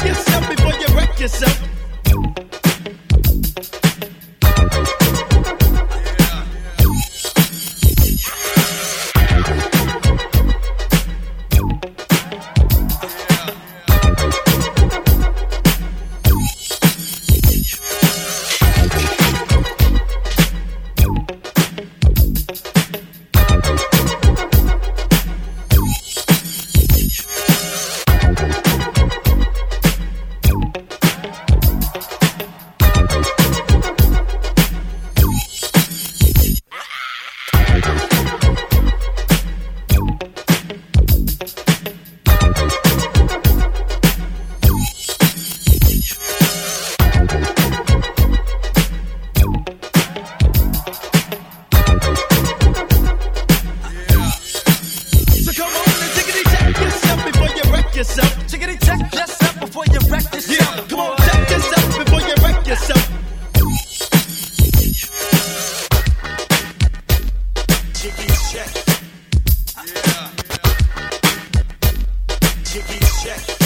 check yourself before you wreck yourself. Chickity check yourself before you wreck yourself. Yeah. Come on, check yourself before you wreck yourself. Chickity check. Yeah. Chickity check.